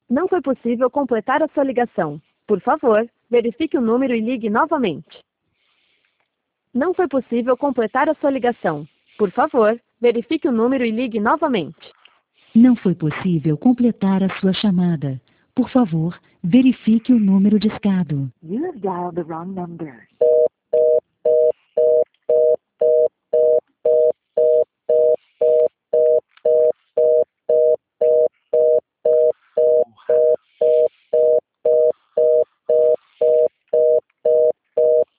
Não foi possível completar a sua ligação. Por favor, verifique o número e ligue novamente. Não foi possível completar a sua ligação. Por favor, verifique o número e ligue novamente. Não foi possível completar a sua chamada. Por favor, verifique o número discado. You have dialed the wrong number.